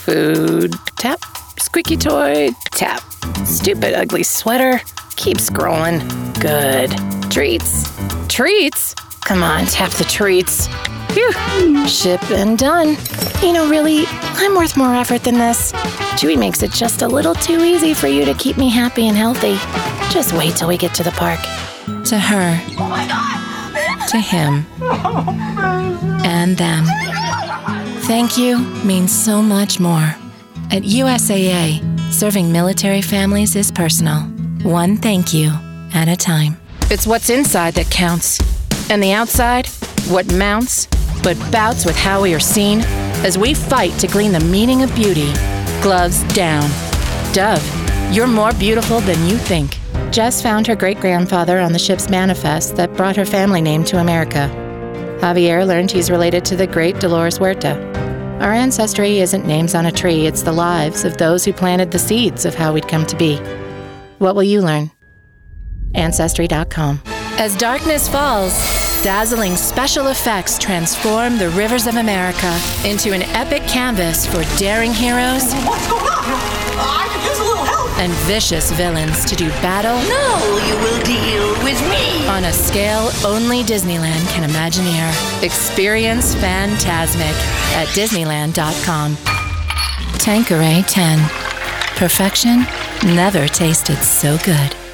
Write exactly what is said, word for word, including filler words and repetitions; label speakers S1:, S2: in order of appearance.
S1: Food, tap. Squeaky toy, tap. Stupid ugly sweater. Keep scrolling. Good. Treats. Treats? Come on, tap the treats. Phew. Ship and done. You know, really, I'm worth more effort than this. Chewy makes it just a little too easy for you to keep me happy and healthy. Just wait till we get to the park. To her.
S2: Oh my God!
S1: To him. And them. Thank you means so much more. At U S A A, serving military families is personal. One thank you at a time. It's what's inside that counts. And the outside, what mounts, but bouts with how we are seen as we fight to glean the meaning of beauty. Gloves down. Dove, you're more beautiful than you think. Jess found her great-grandfather on the ship's manifest that brought her family name to America. Javier learned he's related to the great Dolores Huerta. Our ancestry isn't names on a tree, it's the lives of those who planted the seeds of how we'd come to be. What will you learn? Ancestry dot com. As darkness falls, dazzling special effects transform the rivers of America into an epic canvas for daring heroes.
S2: What's going on? I could use a little help.
S1: And vicious villains to do battle.
S2: No, you will deal with me.
S1: On a scale only Disneyland can imagineer. Experience Fantasmic at Disneyland dot com. Tanqueray ten. Perfection never tasted so good.